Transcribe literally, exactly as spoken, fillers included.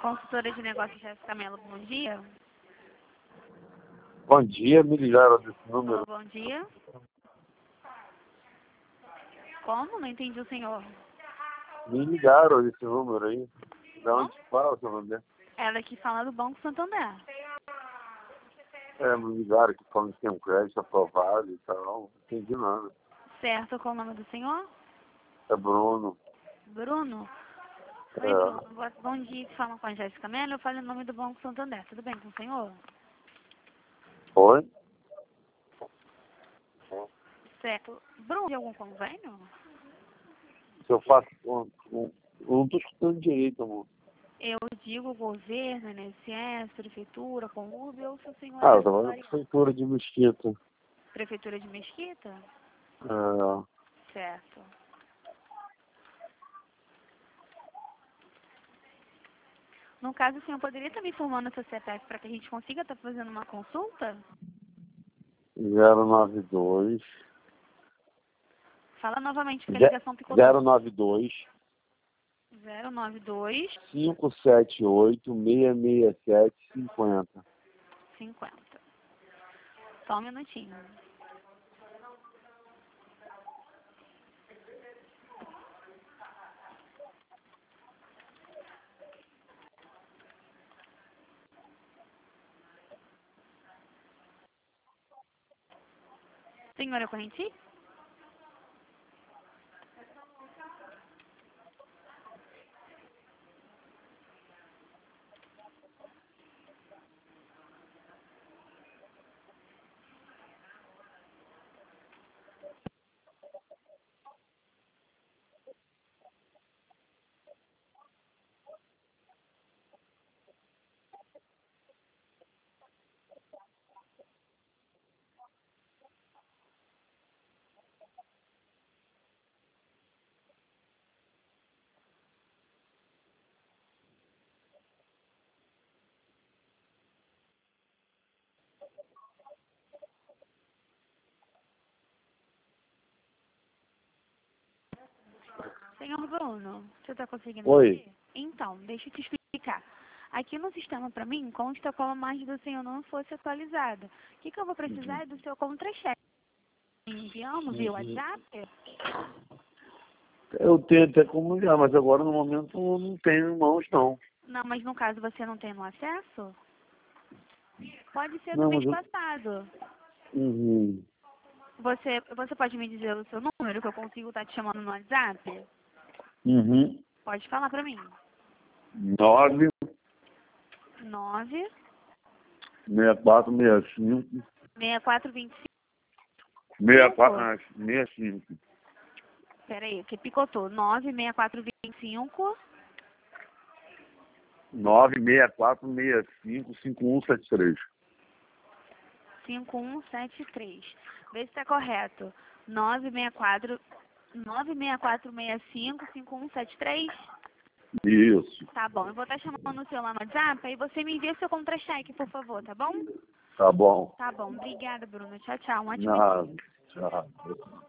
Consultora de negócios Jéssica Mello, bom dia. Bom dia, me ligaram desse número. Alô, bom dia. Como? Não entendi o senhor. Me ligaram desse número aí. Da onde fala, seu nome? Ela aqui fala do Banco Santander. É, me ligaram que falando que tem um crédito aprovado e tal. Não entendi nada. Certo, qual o nome do senhor? É Bruno. Bruno? Oi, É. Bruno. Boa- Bom dia, fala com a Jéssica Mello. Eu falo em nome do Banco Santander. Tudo bem com o senhor? Oi? Certo. Bruno, tem algum convênio? Se eu faço... Um, um, eu não tô escutando direito, amor. Eu digo governo, N S S, prefeitura, Conurb, ou se o senhor Ah, é eu tava na usuário- prefeitura de Mesquita. Prefeitura de Mesquita? É. Certo. No caso, o senhor poderia estar me informando o seu C P F para que a gente consiga estar fazendo uma consulta? zero nove dois. Fala novamente, porque a ligação ficou... zero nove dois. zero nove dois, cinco sete oito, seis seis sete, cinquenta. cinquenta. Só um minutinho. Senhora Correnti? Senhor Bruno, você está conseguindo Oi. ouvir? Então, deixa eu te explicar. Aqui no sistema, para mim, consta como a margem do senhor não fosse atualizada. O que, que eu vou precisar é do seu contra-cheque. Enviamos via WhatsApp? Eu tenho até como ligar, mas agora no momento eu não tenho em mãos, não. Não, mas no caso você não tem no acesso? Pode ser do Não, mês mas eu... passado. Uhum. Você, você pode me dizer o seu número que eu consigo estar te chamando no WhatsApp? Uhum. Pode falar para mim. nove, nove, seis quatro, seis cinco, seis quatro, dois cinco. seis quatro, ah, seis cinco, Peraí, que picotou. nove, seis quatro, dois cinco. nove, seis quatro, seis cinco, cinco um sete três. cinco um sete três. Vê se está correto. nove seis quatro, nove seis quatro seis cinco, cinco um sete três. Isso. Tá bom, eu vou estar chamando o seu lá no WhatsApp, aí você me envia seu contra-cheque, por favor, tá bom? Tá bom. Tá bom, obrigada, Bruno. Tchau, tchau. Um ótimo dia. Nada. Tchau.